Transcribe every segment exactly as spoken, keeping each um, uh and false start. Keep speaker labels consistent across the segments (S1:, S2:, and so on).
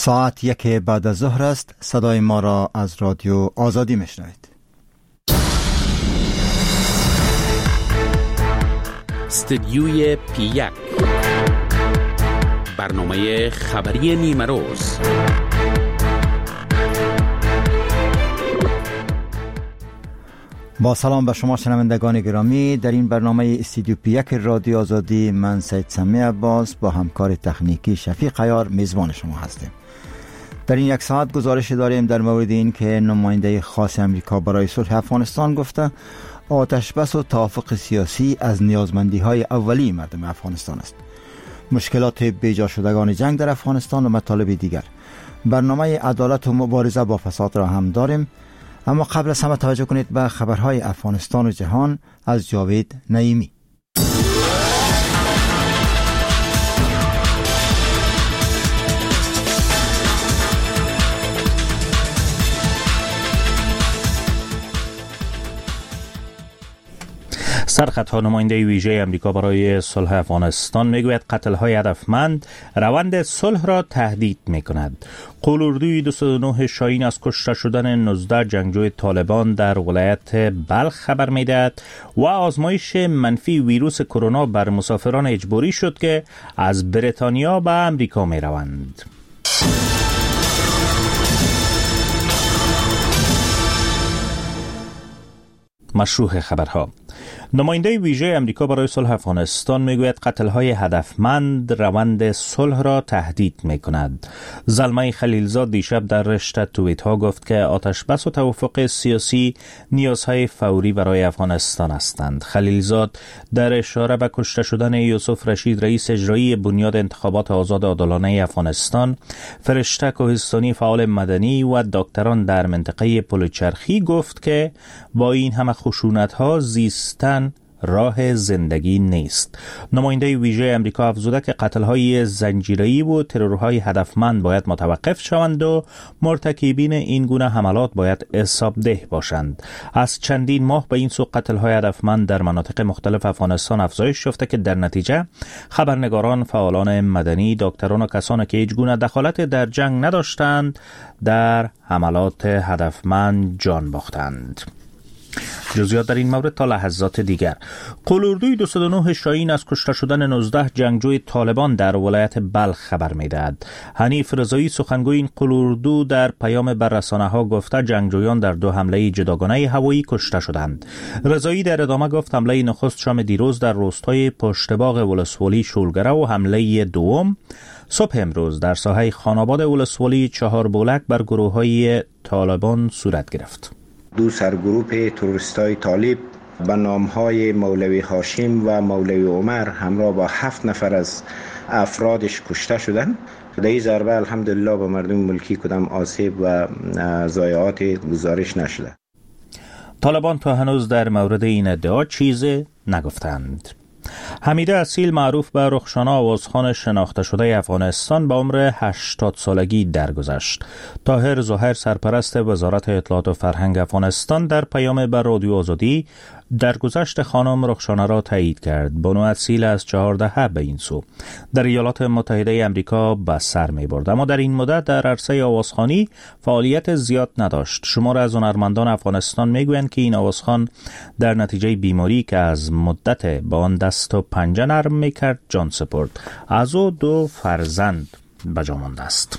S1: ساعت یک بعد از ظهر است. صدای ما را از رادیو آزادی میشنوید.
S2: استدیوی پی یک، برنامه خبری نیمه روز.
S1: با سلام به شما شنوندگان گرامی، در این برنامه استدیو پی یک رادیو آزادی من سید سمی عباس با همکار تکنیکی شفیق عیار میزبان شما هستیم. در این یک ساعت گزارش داریم در مورد این که نماینده خاص امریکا برای صلح افغانستان گفته آتش بس و توافق سیاسی از نیازمندی های اولی مردم افغانستان است. مشکلات بیجا شدگان جنگ در افغانستان و مطالب دیگر. برنامه عدالت و مبارزه با فساد را هم داریم، اما قبل از همه توجه کنید به خبرهای افغانستان و جهان از جاوید نعیمی.
S3: سرخط نماینده ویژه امریکا برای صلح افغانستان میگوید قتل‌های هدفمند روند صلح را تهدید می‌کند. قلوردوی دویست و نه شاهین از کشته شدن نوزده جنگجوی طالبان در ولایت بلخ خبر می‌دهد و آزمایش منفی ویروس کرونا بر مسافران اجباری شد که از بریتانیا به امریکا می‌روند. مشروع خبرها. نماینده ویژه امریکا برای صلح افغانستان میگوید قتل‌های هدفمند روند صلح را تهدید می‌کند. زلمه خلیلزاد دیشب در رشته توییت‌ها گفت که آتش بس و توافق سیاسی نیازهای فوری برای افغانستان هستند. خلیلزاد در اشاره به کشته شدن یوسف رشید رئیس اجرایی بنیاد انتخابات آزاد عادلانه افغانستان، فرشته کوهستانی فعال مدنی و دکتران در منطقه پلوچرخی گفت که با این همه خشونت‌ها زیستن راه زندگی نیست. نماینده ویژه امریکا افزوده که قتل‌های زنجیره‌ای و ترورهای هدفمند باید متوقف شوند و مرتکبین این گونه حملات باید حسابده باشند. از چندین ماه به این سو قتل‌های هدفمند در مناطق مختلف افغانستان افزایش یافته که در نتیجه خبرنگاران، فعالان مدنی، دکتران و کسانی که هیچ گونه دخالت در جنگ نداشتند در حملات هدفمند جان باختند. جزئیات در این مورد تا لحظات دیگر. قلوردوی دویست و نه شاهین از کشته شدن نوزده جنگجوی طالبان در ولایت بلخ خبر می‌دهد. حنیف رضایی سخنگوی این قلوردو در پیام بر رسانه‌ها گفته جنگجویان در دو حمله جداگانه هوایی کشته شدند. رضایی در ادامه گفت حمله نخست شام دیروز در روستای پشتباغ ولسوالی شولگره و حمله دوم صبح امروز در ساحه خاناباد ولسوالی چهار بولک بر گروه‌های طالبان صورت گرفت.
S4: دو سرگروه تروریستای طالب به نامهای مولوی هاشم و مولوی عمر همراه با هفت نفر از افرادش کشته شدند. در این ضربه الحمدلله به مردم ملکی کدام آسیب و ضایعات گزارش نشده.
S3: طالبان تا هنوز در مورد این ادعا چیزی نگفتند. حمیده اصیل معروف به رخشانه آوازخوان شناخته شده افغانستان به عمر هشتاد سالگی درگذشت. طاهر ظاهر سرپرست وزارت اطلاعات و فرهنگ افغانستان در پیام به رادیو آزادی درگذشت خانم رخشانه را تایید کرد. بانو اصیل از چهار دهه به این سو در ایالات متحده امریکا به سر می برد، اما در این مدت در عرصه آوازخوانی فعالیت زیاد نداشت. شمار از هنرمندان افغانستان می گویند که این آوازخوان در نتیجه بیماری که از مدت با آن دست و پنجه نرم می کرد جان سپرد. از او دو فرزند به جا مانده است.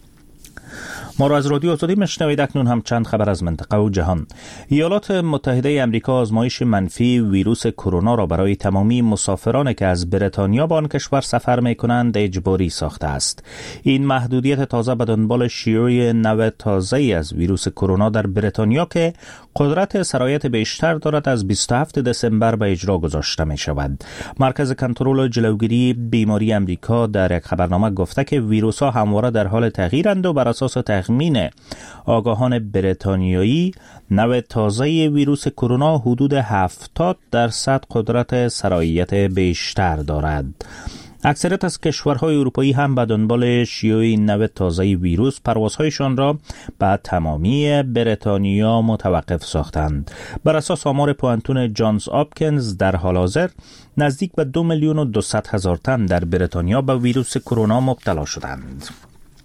S3: ما را از رادیو آزادی میشنوید. اکنون هم چند خبر از منطقه و جهان. ایالات متحده امریکا آزمایش منفی ویروس کرونا را برای تمامی مسافرانی که از بریتانیا به آن کشور سفر می‌کنند اجباری ساخته است. این محدودیت تازه به دنبال شیوع نو تازه‌ای از ویروس کرونا در بریتانیا که قدرت سرایت بیشتر دارد از بیست و هفتم دسامبر به اجرا گذاشته می‌شود. مرکز کنترل و جلوگیری بیماری امریکا در یک خبرنامه گفته که ویروس‌ها همواره در حال تغییرند و بر اساس تخمین آگاهان بریتانیایی نو تازه ویروس کرونا حدود هفتاد درصد قدرت سرایت بیشتر دارد. اکثریت از کشورهای اروپایی هم به دنبال شیوع نو تازه ویروس پروازهایشان را به تمامی بریتانیا متوقف ساختند. بر اساس آمار پوانتون جانز آپکینز در حال حاضر نزدیک به دو میلیون و دویست هزار تن در بریتانیا به ویروس کرونا مبتلا شدند.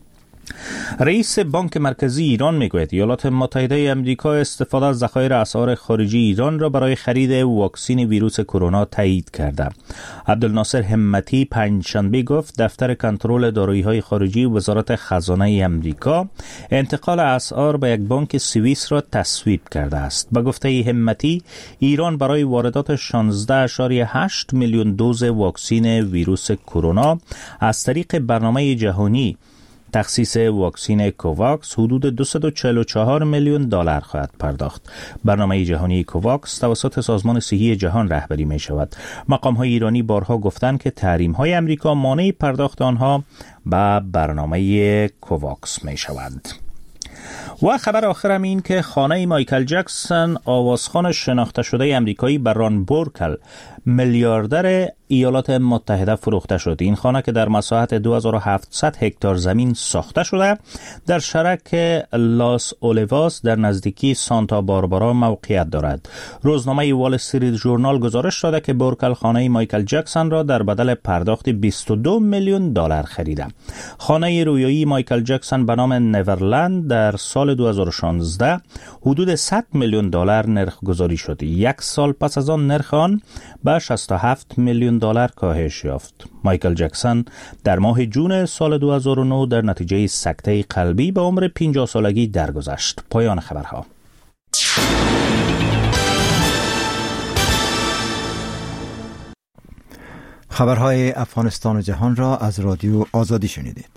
S3: رئیس بانک مرکزی ایران میگوید ایالات متحده آمریکا استفاده از ذخایر اسعار خارجی ایران را برای خرید واکسن ویروس کرونا تایید کرده. عبدالناصر همتی پنجشنبه گفت دفتر کنترل دارایی‌های خارجی وزارت خزانه آمریکا انتقال اسعار به یک بانک سوئیس را تصویب کرده است. با گفته همتی ایران برای واردات شانزده و هشت میلیون دوز واکسن ویروس کرونا از طریق برنامه جهانی تخصیص واکسن کوواکس حدود دویست و چهل و چهار میلیون دلار خواهد پرداخت. برنامه جهانی کوواکس توسط سازمان صحی جهان رهبری می شود. مقام‌های ایرانی بارها گفتند که تحریم‌های آمریکا مانع پرداخت آنها به برنامه کوواکس می شود. و خبر آخرم این که خانه مایکل جکسون آوازخوان شناخته شده امریکایی بران بورکل میلیاردر ایالات متحده فروخته شد. این خانه که در مساحت دو هزار و هفتصد هکتار زمین ساخته شده در شرک لاس اولیواس در نزدیکی سانتا باربارا موقعیت دارد. روزنامه وال استریت ژورنال گزارش داده که بورکل خانه مایکل جکسون را در بدل پرداخت بیست و دو میلیون دلار خریده. خانه رویایی مایکل جکسون به نام نیورلند در سال دو هزار و شانزده حدود صد میلیون دلار نرخ گذاری شد. یک سال پس از آن نرخ آن به شصت و هفت میلیون دلار کاهش یافت. مایکل جکسون در ماه جون سال دو هزار و نه در نتیجه سکته قلبی به عمر پنجاه سالگی درگذشت. پایان خبرها.
S1: خبرهای افغانستان و جهان را از رادیو آزادی شنیدید.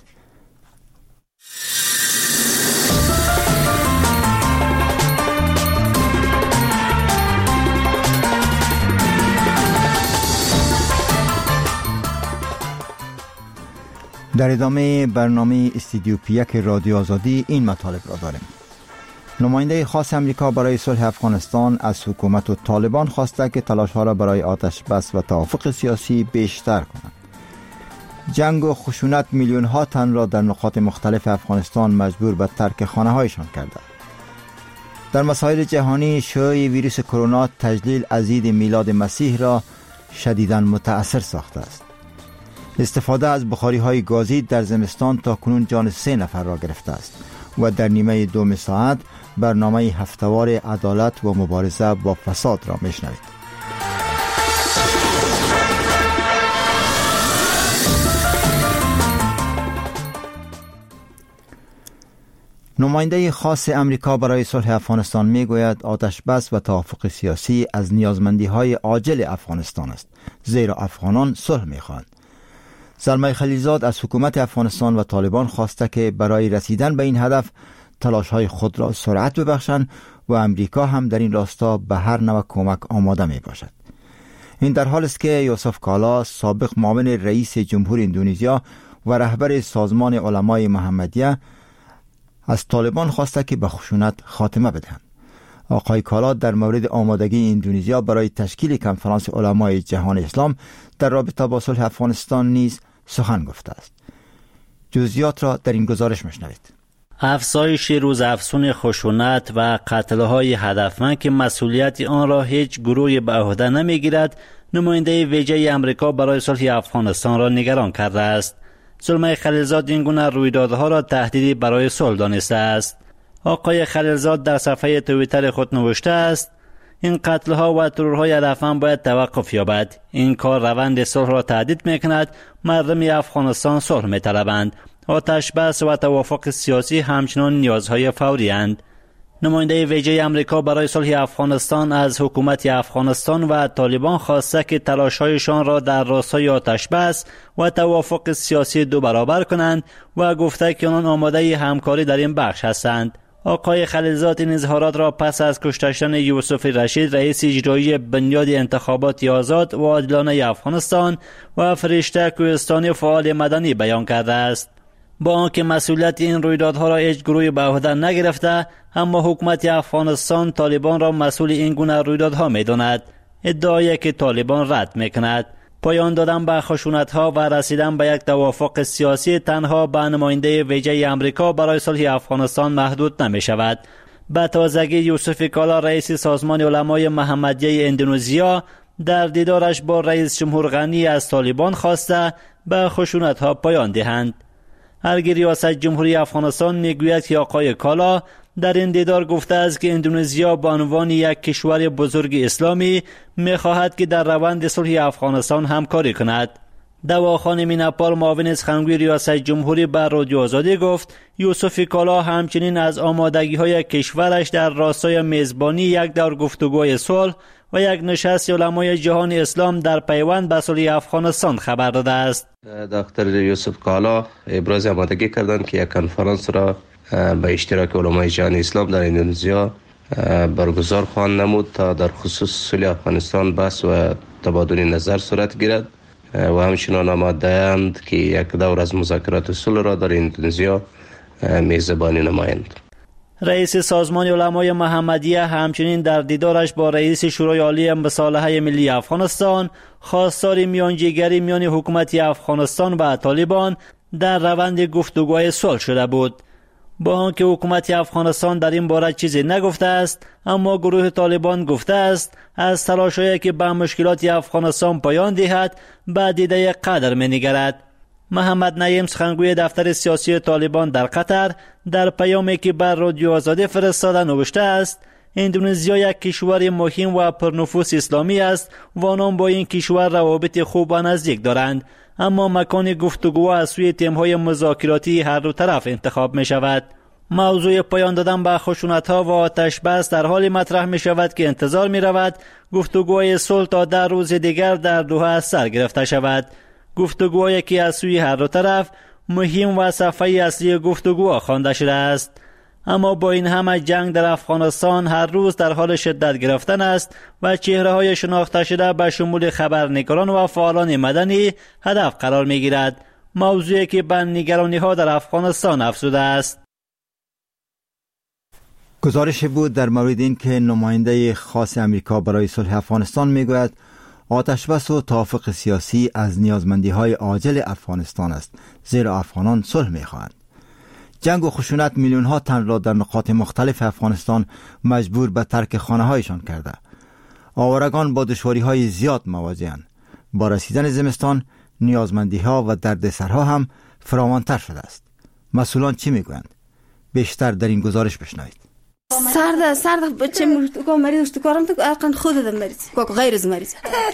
S1: در ادامه برنامه استودیو پیک رادیو آزادی این مطالب را داریم. نماینده خاص امریکا برای صلح افغانستان از حکومت و طالبان خواسته که تلاش‌ها را برای آتش بس و توافق سیاسی بیشتر کنند. جنگ و خشونت میلیون ها تن را در نقاط مختلف افغانستان مجبور به ترک خانه‌هایشان کرده. در مسائل جهانی شیوع ویروس کرونا تجلیل از عید میلاد مسیح را شدیداً متأثر ساخته است. استفاده از بخاری‌های گازی در زمستان تا کنون جان سه نفر را گرفته است و در نیمه دوم ساعت برنامه هفته‌وار عدالت و مبارزه با فساد را میشنوید. نماینده خاص امریکا برای صلح افغانستان میگوید آتش بس و توافق سیاسی از نیازمندی‌های عاجل افغانستان است، زیرا افغانان صلح می‌خواهند. زلمه خلیلزاد از حکومت افغانستان و طالبان خواسته که برای رسیدن به این هدف تلاش‌های خود را سرعت ببخشند و امریکا هم در این راستا به هر نوع کمک آماده می باشد. این در حالی است که یوسف کالا سابق معاون رئیس جمهور اندونزیا و رهبر سازمان علمای محمدیه از طالبان خواسته که به خشونت خاتمه بدهند. آقای کالا در مورد آمادگی اندونزیا برای تشکیل کنفرانس علمای جهان اسلام در رابطه با صلح افغانستان نیز سخن گفته است. جزئیات را در این گزارش میشنوید.
S5: افزایش روزافزون خشونت و قتل‌های هدفمند که مسئولیت آن را هیچ گروهی به عهده نمیگیرد، نماینده ویژه آمریکا برای صلح افغانستان را نگران کرده است. زلمه خلیلزاد این گونه رویدادها را تهدیدی برای صلح دانسته است. آقای خلیلزاد در صفحه توییتر خود نوشته است: این قتل‌ها و ترورهای هدفمند باید توقف یابد. این کار روند صلح را تهدید می‌کند. مردم افغانستان صلح می‌طلبند. آتش بس و توافق سیاسی همچنان نیازهای فوری اند. نماینده ویژه آمریکا برای صلح افغانستان از حکومت افغانستان و طالبان خواسته که تلاش‌هایشان را در راستای آتش بس و توافق سیاسی دو برابر کنند و گفته که آنان آماده همکاری در این بخش هستند. آقای خلیلزاد این اظهارات را پس از کشته شدن یوسف رشید رئیس اجرایی بنیاد انتخابات آزاد و عادلانه افغانستان و فرشته کوهستانی فعال مدنی بیان کرده است. با آنکه مسئولیت این رویدادها را هیچ گروهی به عهده نگرفته، اما حکومت افغانستان طالبان را مسئول این گونه رویدادها می‌داند. ادعایی که طالبان رد می‌کند. پایان دادن به خشونت‌ها و رسیدن به یک توافق سیاسی تنها به نماینده ویژه آمریکا برای صلح افغانستان محدود نمی‌شود. به تازگی یوسف کالا رئیس سازمان علمای محمدیه اندونزیا در دیدارش با رئیس جمهور غنی از طالبان خواسته به خشونت‌ها پایان دهند. الگی ریاست جمهوری افغانستان میگوید که آقای کالا در این دیدار گفته است که اندونزیا به عنوان یک کشور بزرگ اسلامی میخواهد که در روند صلح افغانستان همکاری کند. دواخان میناپال معاون سخنگوی ریاست جمهوری بر رادیو آزادی گفت یوسف کالا همچنین از آمادگی‌های کشورش در راستای میزبانی یک دور گفتگوی صلح و یک نشست علمای جهان اسلام در پیوند به صلح افغانستان خبر داده است.
S6: دکتر یوسف کالا ابراز آمادگی کردند که یک کنفرانس را به اشتراک علمای جهان اسلام در اندونزیا برگزار خواهند نمود تا در خصوص صلح افغانستان بحث و تبادل نظر صورت گیرد و همچنان آماده‌اند که یک دور از مذاکرات صلح را در اندونزیا میزبانی نمایند.
S5: رئیس سازمان علمای محمدیه همچنین در دیدارش با رئیس شورای عالی مصالحه ملی افغانستان خواستار میانجیگری میان حکومت افغانستان و طالبان در روند گفتگوهای صلح شده بود. با آنکه حکومت افغانستان در این باره چیزی نگفته است، اما گروه طالبان گفته است از تلاش‌هایی که به مشکلات افغانستان پایان دهد به دیده قدر می‌نگرد. محمد نعیم سخنگوی دفتر سیاسی طالبان در قطر در پیامی که بر رادیو آزادی فرستاده نوشته است اندونزیا یک کشور مهم و پرنفوذ اسلامی است و آنان با این کشور روابط خوب و نزدیک دارند، اما مکان گفتگو از سوی تیم‌های مذاکراتی هر دو طرف انتخاب می شود. موضوع پایان دادن به خشونت‌ها و آتش بس در حال مطرح می شود که انتظار می رود گفتگوهای صلح تا در روز دیگر در دوحه سر گرفته شود. گفتگوهایی که از سوی هر دو طرف مهم و صفحه اصلی گفتگوها خوانده شده است. اما با این همه جنگ در افغانستان هر روز در حال شدت گرفتن است و چهره‌های شناخته شده به شمول خبرنگاران و فعالان مدنی هدف قرار می‌گیرد، موضوعی که به نگرانی‌ها در افغانستان افزوده است.
S1: گزارش بود در مورد این که نماینده خاص امریکا برای صلح افغانستان میگوید آتشبس و توافق سیاسی از نیازمندی‌های عاجل افغانستان است، زیرا افغانان صلح می‌خواهند. جنگ و خشونت میلیون‌ها تن را در نقاط مختلف افغانستان مجبور به ترک خانه‌هایشان کرده. آوارگان با دشواری‌های زیاد مواجه‌اند. با رسیدن زمستان نیازمندی‌ها و دردسرها هم فراوان‌تر شده است. مسئولان چی میگویند؟ بیشتر در این گزارش بشنوید.
S7: سرد سرد بچه مریض تو کارم تو اقن خودم مریض کوک غیر از مریض.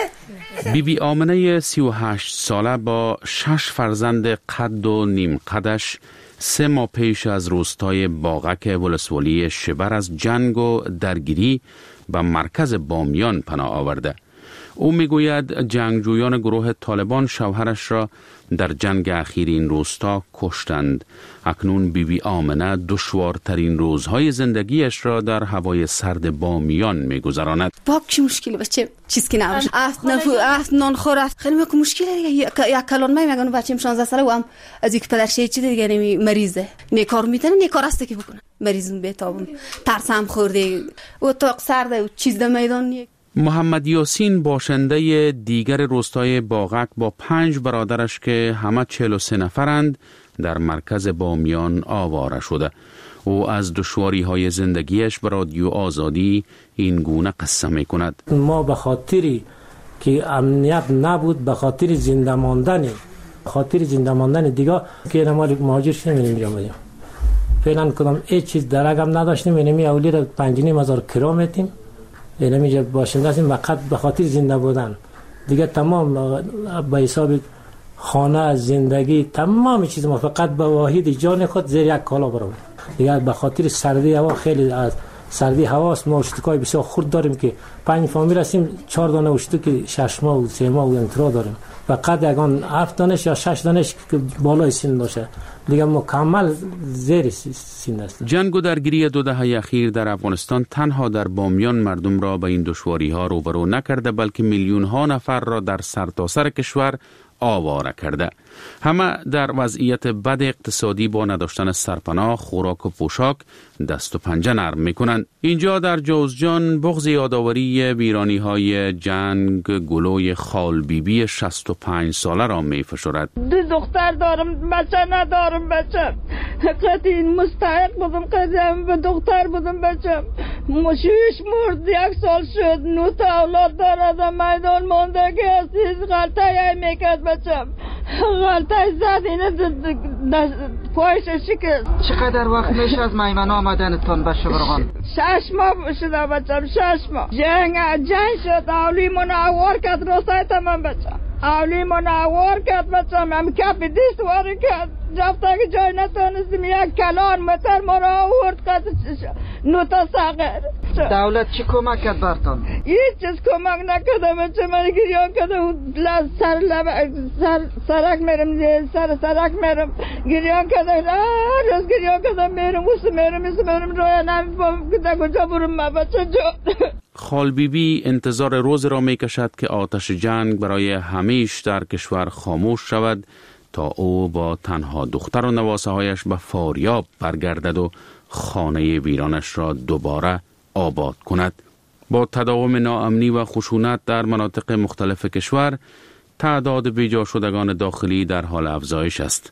S2: بی بی آمنه سی و هشت ساله با شش فرزند قد و نیم قدش سه ماه پیش از روستای باغک ولسوالی شبر از جنگ و درگیری به مرکز بامیان پناه آورده. او میگوید جنگجویان گروه طالبان شوهرش را در جنگ اخیر این روستا کشتند. اکنون بیبی آمنه دشوارترین روزهای زندگیش را در هوای سرد بامیان میگذراند.
S7: باک چی مشکلی بچه چیز که نباشه افت نفو افت نان خور افت خیلی میگم مشکلی دیگه یک کلان می میگن بچه‌م شانزده ساله و هم از یک پدرشه چی دیگه نمی مریضه نیکار میتونه نیکار است که بکنه مریضم بهتابون ترسم خورده و تا سرد و چیز در میدان.
S2: محمد یاسین باشنده دیگر روستای باغک با پنج برادرش که همه چهل و سه نفرند در مرکز بامیان آواره شده. او از دشواری های زندگیش به رادیو آزادی این گونه قصه می کند.
S8: ما به خاطری که امنیت نبود، به خاطر زنده ماندن خاطر زنده ماندن دیگه که ما مهاجر شدیم اینجا بودیم. فعلا کدام هیچ چیز درگم نداشتیم. اینمی اولی را پنج و نیم هزار کرا میتیم. اینمی باشنده هستیم فقط به خاطر زنده بودن. دیگه تمام به حساب خانه، زندگی، تمام چیز ما فقط به واحد جان خود زیر یک کالا برام. دیگه به خاطر سردی هوا خیلی از سردی هواست ما اشتکای بسیار خرد داریم که پنج فامیل هستیم، چهار دانه اشتکی شش ماه و سه ماه و انترا داریم. فقط یگان هفت دانش یا شش دانش که بالای سن داشته. دیگه مکمل زیر سن است.
S2: جنگ و درگیری دو دهه اخیر در افغانستان تنها در بامیان مردم را به این دشواری ها روبرو نکرده، بلکه میلیون ها نفر را در سرتاسر کشور آواره کرده. همه در وضعیت بد اقتصادی با نداشتن سرپناه، خوراک و پوشاک دست و پنجه نرم میکنند. اینجا در جوزجان بغض یادآوری ویرانی های جنگ گلوی خال بیبی شصت و پنج ساله را میفشرد.
S9: دو دختر دارم، بچه ندارم. بچه قطعی مستحق بودم، قطعی به دختر بودم. بچه مشویش مرد، یک سال شد، نو تا اولاد دارد، میدان مانده که از غلطه میکرد. بچه غلطه زد اینه پایش شکست.
S10: چقدر وقت میشه از میمن آمدنتون به شبرغان؟
S9: شش ماه شده بچم، شش ماه. جنگ جنگ شد، اولی منوار کرد روستای تمام بچم. اولی منوار کرد بچم، هم کف دیست واری کرد. رفته که جای نتونستیم، یک کلان متر ما را آورد کرد نوتا ساغر.
S10: دولت چی کمک کرد برتون؟
S9: هیچ چیز کمک نکرده بچه، من گریان کرده سر لب سر سرک میرم، سر سرک میرم گریان کرده، هر روز گریان کرده میرم وست میرم ایست میرم رویا نمیفهم کده کجا برم ما بچه جو.
S2: خال بی بی انتظار روز را می کشد که آتش جنگ برای همیش در کشور خاموش شود تا او با تنها دختر و نواسه هایش به فاریاب برگردد و خانه ویرانش را دوباره آباد کند. با تداوم ناامنی و خشونت در مناطق مختلف کشور، تعداد بیجا شدگان داخلی در حال افزایش است.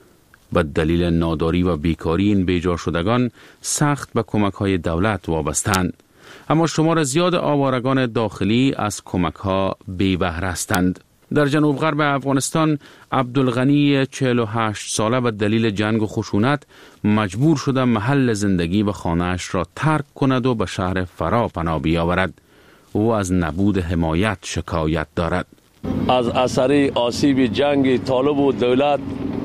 S2: به دلیل ناداری و بیکاری این بیجا شدگان سخت به کمک های دولت وابستند. اما شمار زیاد آوارگان داخلی از کمک ها بی بهره هستند. در جنوب غرب افغانستان عبدالغنی چهل و هشت ساله به دلیل جنگ و خشونت مجبور شده محل زندگی و خانه‌اش را ترک کند و به شهر فرا پناه بیاورد. او از نبود حمایت شکایت دارد.
S11: از اثر آسیب جنگ طالب و دولت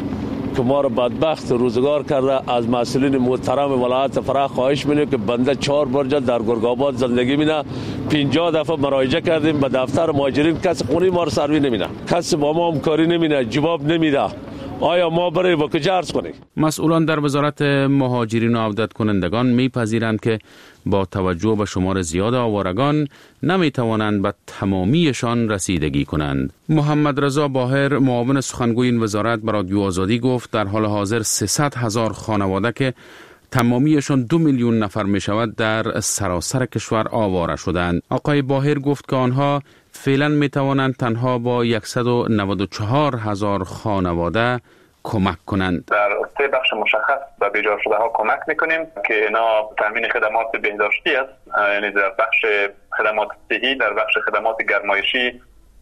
S11: که ما را بدبخت روزگار کرده، از مسئولین محترم ولایت فرا خواهش می‌کنیم که بنده چهار برجه در گرگ‌آباد زندگی می‌کنه. پنجاه دفعه مراجعه کردیم به دفتر مهاجرین، کسی خونه ما رو سروی نمی‌کنه، کسی با ما همکاری نمی‌کنه، جواب نمیده. آیا ما برای با کجا عرض کنیم؟
S2: مسئولان در وزارت مهاجرین و عودت کنندگان می‌پذیرند که با توجه به شمار زیاد آوارگان نمی‌توانند به تمامیشان رسیدگی کنند. محمد رضا باهر معاون سخنگوی این وزارت به رادیو آزادی گفت در حال حاضر سیصد هزار خانواده که تمامیشان دو میلیون نفر می شود در سراسر کشور آواره شدند. آقای باهر گفت که آنها فعلا می توانند تنها با صد و نود و چهار هزار خانواده کمک کنند.
S12: در سه بخش مشخص به بیجا شده ها کمک میکنیم که اینا تامین خدمات بهداشتی است، یعنی در بخش خدمات صحی، در بخش خدمات گرمایشی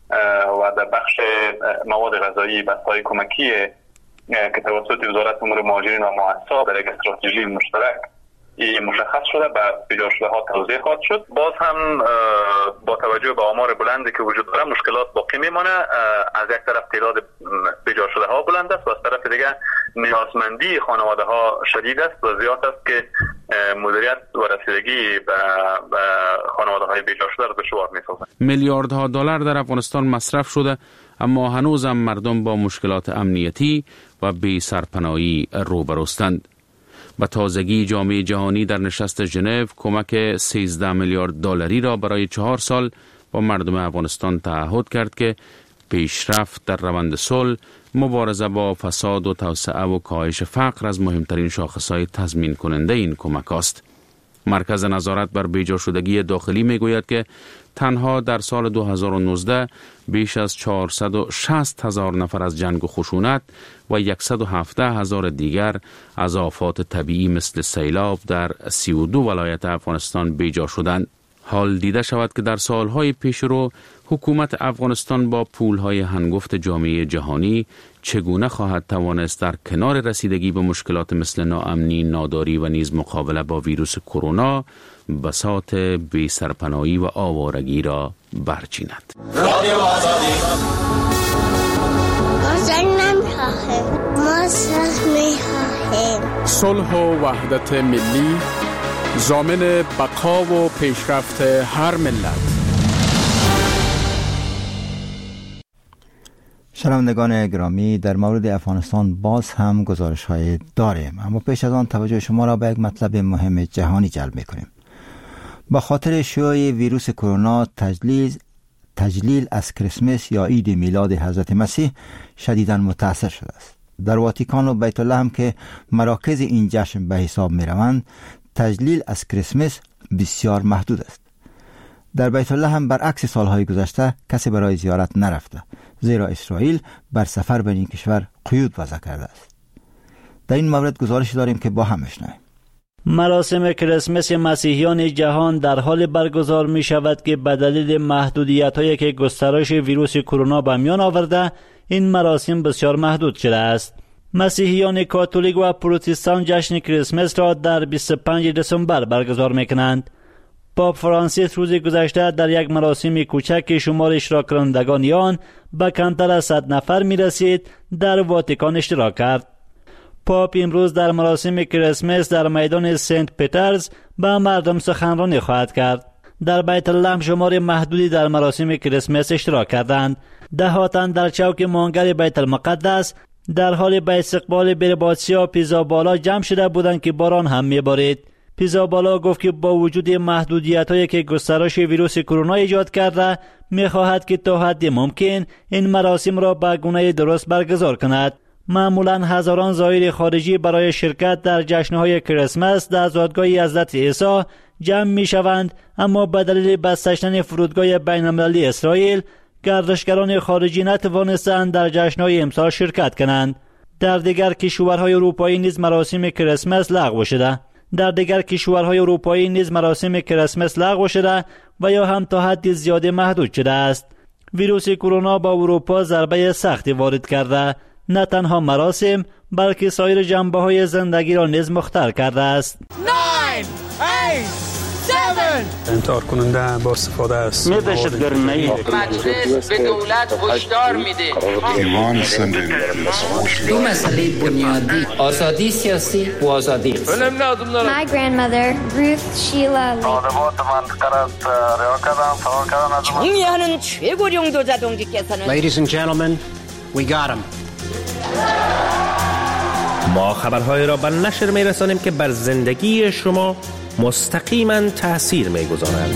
S12: و در بخش مواد غذایی، بسته‌های کمکی که توسط وزارت امور مهاجرین و مؤسسات در یک استراتژی مشترک این مشخص شده به بیجا شده ها توزیع خواهد شد. باز هم با توجه به آمار بلندی که وجود داره مشکلات باقی میمانه. از یک طرف تعداد بیجا شده ها بلند است و از طرف دیگه نیازمندی خانواده ها شدید است و زیاد است که مدیریت و رسیدگی به خانواده های بیجا شده را دشوار می‌سازد.
S2: میلیاردها دلار در افغانستان مصرف شده، اما هنوزم مردم با مشکلات امنیتی و بی سرپناهی روبروستند. به تازگی جامعه جهانی در نشست ژنو کمک سیزده میلیارد دلاری را برای چهار سال با مردم افغانستان تعهد کرد که پیشرفت در روند صلح، مبارزه با فساد و توسعه و کاهش فقر از مهمترین شاخصهای تضمین کننده این کمک است. مرکز نظارت بر بیجا شدگی داخلی می گوید که تنها در سال دو هزار و نوزده بیش از چهارصد و شصت هزار نفر از جنگ و خشونت و صد و هفده هزار دیگر از آفات طبیعی مثل سیلاب در سی و دو ولایت افغانستان بیجا شدند. حال دیده شود که در سالهای پیش رو حکومت افغانستان با پولهای هنگفت جامعه جهانی چگونه خواهد توانست در کنار رسیدگی به مشکلات مثل ناامنی، ناداری و نیز مقابله با ویروس کرونا بساط بی سرپناهی و آوارگی را برچیند.
S13: رادیو آزادی.
S14: جنگ نمیخواهیم، ما صلح میخواهیم.
S15: صلح و وحدت ملی ضامن بقا و پیشرفت هر ملت.
S1: شنوندگان گرامی، در مورد افغانستان باز هم گزارش های داریم، اما پیش از آن توجه شما را به یک مطلب مهم جهانی جلب می‌کنیم. با خاطر شیوع ویروس کرونا تجلیل تجلیل از کریسمس یا عید میلاد حضرت مسیح شدیداً متاثر شده است. در واتیکان و بیت لحم که مراکز این جشن به حساب می‌روند، تجلیل از کریسمس بسیار محدود است. در بیت لحم برعکس سالهای گذشته کسی برای زیارت نرفته، زیرا اسرائیل بر سفر بین این کشور قیود وضع کرده است. در این مورد گزارشی داریم که با هم بشنویم.
S5: مراسم کریسمس مسیحیان جهان در حال برگزار می شود که به دلیل محدودیت‌هایی که گسترش ویروس کرونا به میان آورده، این مراسم بسیار محدود شده است. مسیحیان کاتولیک و پروتستان جشن کریسمس را در بیست و پنجم دسامبر برگزار می‌کنند. پاپ فرانسیس روز گذشته در یک مراسم کوچک که شمار اشتراک کنندگان آن به کمتر از صد نفر می‌رسید در واتیکان اشتراک کرد. پاپ امروز در مراسم کریسمس در میدان سنت پیترز به مردم سخنرانی خواهد کرد. در بیت لحم شمار محدودی در مراسم کریسمس اشتراک کردند. دهها تن در چوک مانگر بیت المقدس در حال به استقبال برباتسیا پیزابالا جمع شده بودند که باران هم میبارید. پیزابالا گفت که با وجود محدودیت‌هایی که گسترش ویروس کرونا ایجاد کرده می‌خواهد که تا حد ممکن این مراسم را به گونه درست برگزار کند. معمولاً هزاران زائر خارجی برای شرکت در جشن‌های کریسمس در زادگاه حضرت عیسی جمع می‌شوند، اما به دلیل بسته شدن فرودگاه بین‌المللی اسرائیل گردشگران خارجی نتوانستند در جشن‌های امسال شرکت کنند. در دیگر کشورهای اروپایی نیز مراسم کریسمس لغو شده. در دیگر کشورهای اروپایی نیز مراسم کریسمس لغو شده و یا هم تا حد زیاد محدود شده است. ویروس کرونا با اروپا ضربه سختی وارد کرده، نه تنها مراسم بلکه سایر جنبه‌های زندگی را نیز مختل کرده است.
S13: انتحار کننده با استفاده است.
S16: مجلس به دولت هشدار میده
S17: دو مسئله بنیادی، آزادی سیاسی و آزادی اقتصادی.
S18: My grandmother Ruth Sheila
S19: 정리하는 최고령 도자동지께서는
S20: Ladies and gentlemen, we got him.
S21: ما خبرهای را به نشر میرسانیم که بر زندگی شما مستقیما تأثیر میگذارند.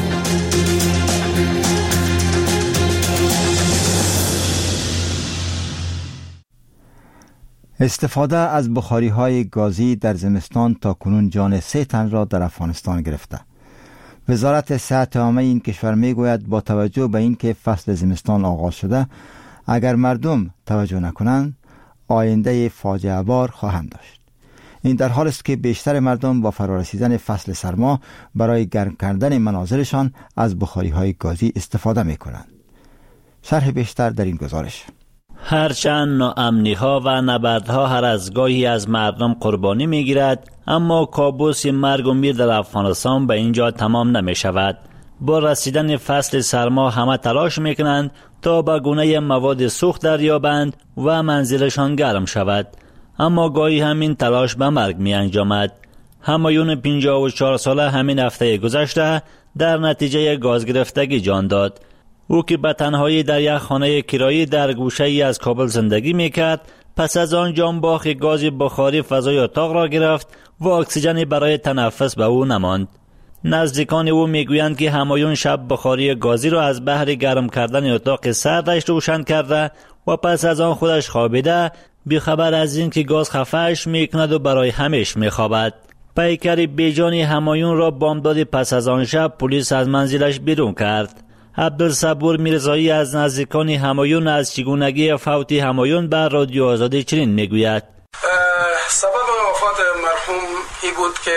S1: استفاده از بخاری‌های گازی در زمستان تا کنون جان سه تن را در افغانستان گرفته. وزارت صحت عامه این کشور میگوید با توجه به اینکه فصل زمستان آغاز شده، اگر مردم توجه نکنند آینده فاجعه بار خواهند داشت. این در حالی است که بیشتر مردم با فرارسیدن فصل سرما برای گرم کردن منازلشان از بخاری‌های گازی استفاده می‌کنند. شرح بیشتر در این گزارش.
S5: هرچند ناامنی‌ها و نبردها هر از گاهی از مردم قربانی می‌گیرد، اما کابوس مرگ و میر در افغانستان به اینجا تمام نمی‌شود. با رسیدن فصل سرما همه تلاش می‌کنند تا به گونه مواد سوخت دریابند و منزلشان گرم شود، اما گاهی همین تلاش به مرگ می انجامد. همایون پنجاه و چهار ساله همین هفته گذشته در نتیجه گاز گرفتگی جان داد. او که به تنهایی در یک خانه کرایی در گوشه ای از کابل زندگی می کرد، پس از آن جانباخ گاز بخاری فضای اتاق را گرفت و اکسیژنی برای تنفس به او نماند. نزدیکان او میگویند که همایون شب بخاری گازی را از بهر گرم کردن اتاق سردش روشن کرده و پس از آن خودش خوابیده، بیخبر از این که گاز خفه‌اش میکند و برای همیش میخوابد. پیکر بیجانی همایون را بامداد پس از آن شب پلیس از منزلش بیرون کرد. عبدالصبور میرزایی از نزدیکان همایون از چگونگی فوت همایون بر رادیو آزادی چنین میگوید.
S22: سبب وفات مرحوم این بود که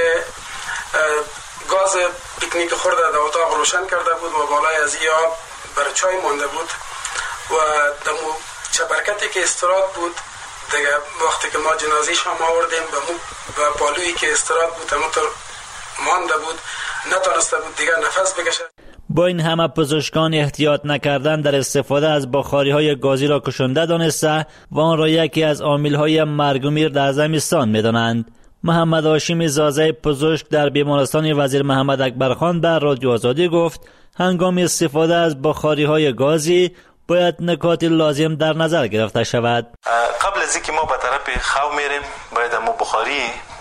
S22: گاز پیکنیک خورده در اتاق روشن کرده بود و بالای از این آب بر چای مانده بود و دمو چپرکتی که استراد بود دیگه وقتی که ما جنازیش هم آوردیم به مو و پالویی که استراد بود همونطور مانده بود، نتونسته بود دیگه نفس بکشه.
S5: با این همه پزشکان احتیاط نکردن در استفاده از بخاری‌های گازی را کشنده دانسته و آن را یکی از عامل‌های مرگ و میر در زمستان می‌دانند. محمد هاشم زازه پزشک در بیمارستان وزیر محمد اکبرخان بر رادیو آزادی گفت هنگام استفاده از بخاری‌های گازی باید نکات لازم در نظر گرفته شود.
S23: قبل از اینکه ما به طرف خو میریم باید مو بخاری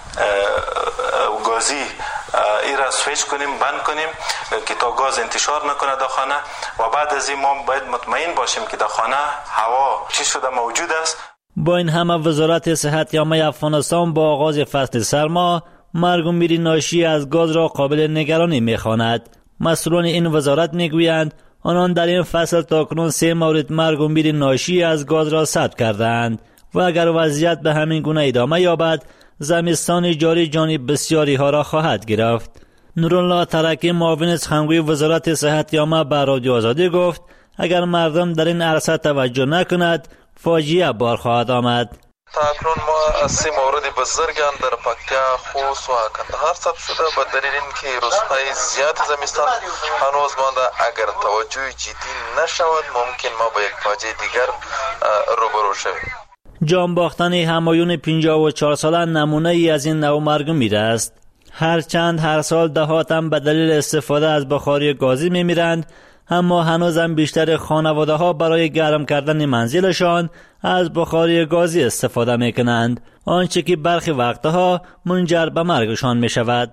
S23: گازی این را سویچ کنیم، بند کنیم که تا گاز انتشار نکنه در خانه و بعد از این ما باید مطمئن باشیم که در خانه هوا چی شده موجود است.
S5: با این همه وزارت صحت عامه افغانستان با آغاز فصل سرما مرگ و میر ناشی از گاز را قابل نگرانی می‌خواند. مسئولان این وزارت میگویند آنان در این فصل تاکنون سه مورد مرگ و میر ناشی از گاز را ثبت کردند و اگر وضعیت به همین گونه ادامه یابد زمستان جاری جانب بسیاری ها را خواهد گرفت. نورالله ترکی معاون سخنگوی وزارت صحت عامه به رادیو آزادی گفت اگر مردم در این عرصه توجه نکند فاجعه بار خواهد آمد.
S23: تا اکنون ما از سه مورد بزرگان در پکتیا، خوست و کندهار ثبت شده به دلیل اینکه روزهای زیاد زمستان هنوز مانده. اگر توجه جدی نشود ممکن ما با یک فاجعه دیگر روبرو شویم.
S5: جان باختن همایون پنجاه و چهار ساله نمونه ای از این نوع مرگ میره است. هرچند هر سال دهاتم به دلیل استفاده از بخاری گازی میمیرند، اما هنوزم بیشتر خانواده ها برای گرم کردن منزلشان از بخاری گازی استفاده میکنند، آنچه که برخی وقتها منجر به مرگشان میشود.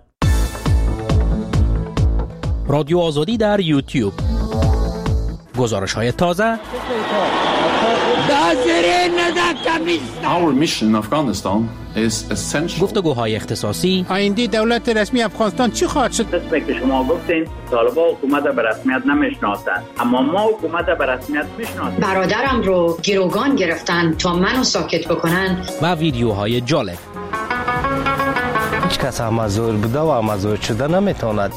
S21: رادیو آزادی در یوتیوب. گزارش های تازه.
S3: Our mission in Afghanistan is essential.
S21: گفتگوهای اختصاصی.
S15: آینده دولت رسمی افغانستان چی خواهد شد؟
S4: قسمی که شما گفتین طالبان حکومت به رسمیت نمیشناسند، اما ما حکومت به رسمیت میشناسیم.
S6: برادرم رو گروگان گرفتن تا منو ساکت بکنن.
S21: و ویدیوهای جالب.
S24: هیچ کس مزور بوده و مزور شده نمیتواند.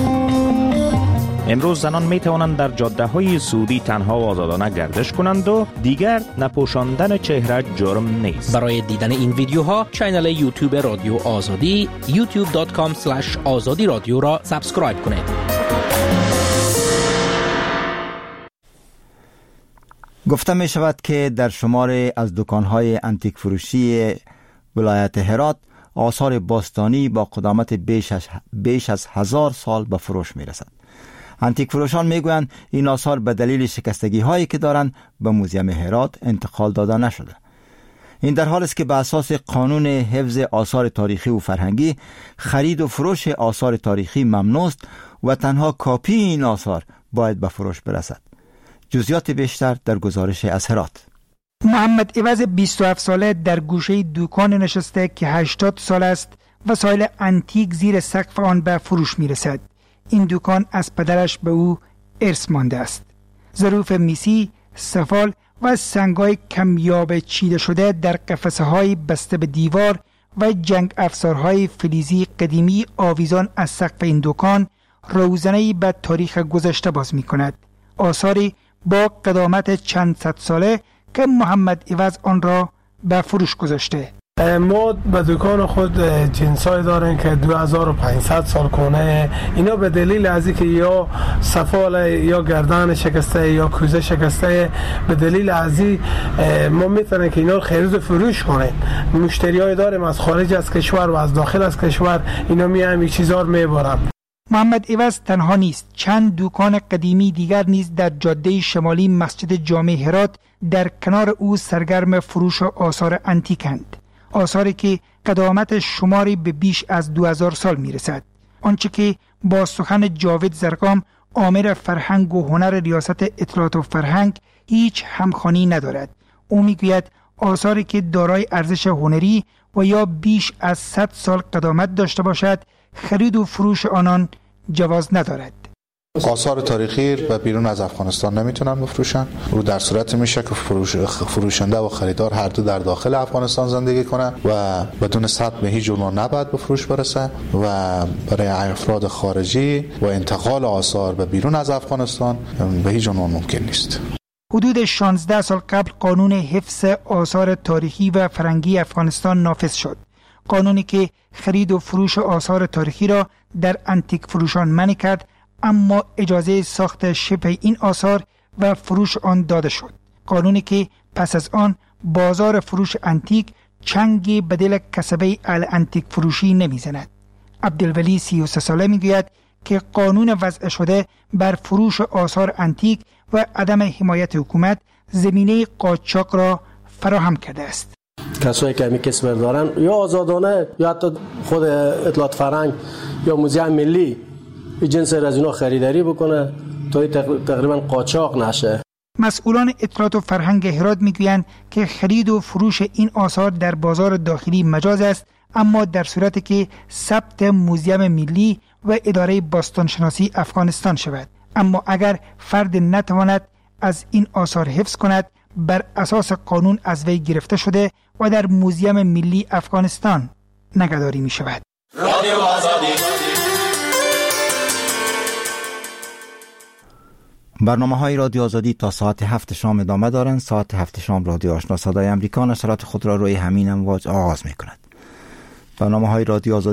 S21: امروز زنان می توانند در جاده های سعودی تنها و آزادانه گردش کنند و دیگر نپوشاندن چهره جرم نیست. برای دیدن این ویدیوها کانال یوتیوب رادیو آزادی یوتیوب دات کام اسلش آزادی رادیو را سابسکرایب کنید.
S1: گفته می شود که در شمار از دکانهای انتیک فروشی ولایت هرات آثار باستانی با قدامت بیش از بیش از هزار سال به فروش می رسد. انتیک فروشان میگویند این آثار به دلیل شکستگی هایی که دارند به موزیم هرات انتقال داده نشده. این در حالی است که به اساس قانون حفظ آثار تاریخی و فرهنگی خرید و فروش آثار تاریخی ممنوع است و تنها کاپی این آثار باید به فروش برسد. جزئیات بیشتر در گزارش از هرات.
S25: محمد عوض بیست و هفت ساله در گوشه دکان نشسته که هشتاد سال است. وسایل انتیک زیر سقف آن به فروش میرسد. این دکان از پدرش به او ارث مانده است. ظروف میسی، سفال و سنگای کمیاب چیده شده در قفسه‌های بسته به دیوار و جنگ افزارهای فلزی قدیمی آویزان از سقف این دکان روزنه‌ای به تاریخ گذشته باز می‌کند. آثاری با قدامت چند صد ساله که محمد عوض آن را به فروش گذاشته.
S22: ما به دکان خود جنسای داریم که دو هزار و پانصد سال کنه. اینا به دلیل از اینکه یا سفال یا گردن شکسته یا کوزه شکسته، به دلیل از این ما میتونیم که اینا رو خرید و فروش کنیم. مشتریای داریم از خارج از کشور و از داخل از کشور، اینا میایم این چیزا رو میبرن.
S25: محمد عوض تنها نیست، چند دکان قدیمی دیگر نیز در جاده شمالی مسجد جامع هرات در کنار او سرگرم فروش آثار انتیکند. آثاری که قدامت شماری به بیش از دو هزار سال میرسد. آنچه که با سخن جاوید زرقام آمر فرهنگ و هنر ریاست اطلاعات و فرهنگ هیچ همخوانی ندارد. او میگوید آثاری که دارای ارزش هنری و یا بیش از صد سال قدامت داشته باشد خرید و فروش آنان جواز ندارد.
S26: آثار تاریخی و بیرون از افغانستان نمیتونن بفروشن. او در صورت میشه که فروش فروشنده و خریدار هر دو در داخل افغانستان زندگی کنن و بدون صدمه هیچ عنوان نباید به فروش برسه و برای افراد خارجی و انتقال آثار به بیرون از افغانستان به هیچ عنوان ممکن نیست.
S25: حدود شانزده سال قبل قانون حفظ آثار تاریخی و فرهنگی افغانستان نافذ شد. قانونی که خرید و فروش آثار تاریخی را در انتیک فروشان منع کرد، اما اجازه ساخت شبه این آثار و فروش آن داده شد. قانونی که پس از آن بازار فروش انتیک چنگی به دل کسبه ال انتیک فروشی نمیزند. عبدالولی سی و سه ساله میگوید که قانون وضع شده بر فروش آثار انتیک و عدم حمایت حکومت زمینه قاچاق را فراهم کرده است.
S27: کسایی که همی کسب دارن یا آزادانه یا حتی خود اطلاعات فرهنگ یا موزیم ملی جنس از اینا خریداری بکنه تا تقریبا قاچاق نشه.
S25: مسئولان اطلاعات و فرهنگ هرات میگویند که خرید و فروش این آثار در بازار داخلی مجاز است، اما در صورتی که ثبت موزیم ملی و اداره باستانشناسی افغانستان شود. اما اگر فرد نتواند از این آثار حفظ کند، بر اساس قانون از وی گرفته شده و در موزیم ملی افغانستان نگهداری می شود. رادیو آزادی.
S1: برنامه های رادیو آزادی تا ساعت هفت شام ادامه دارند. ساعت هفت شام رادیو آشنا صدای امریکا نشرات خود را روی همین امواج آغاز می کند. برنامه های رادیو آزادی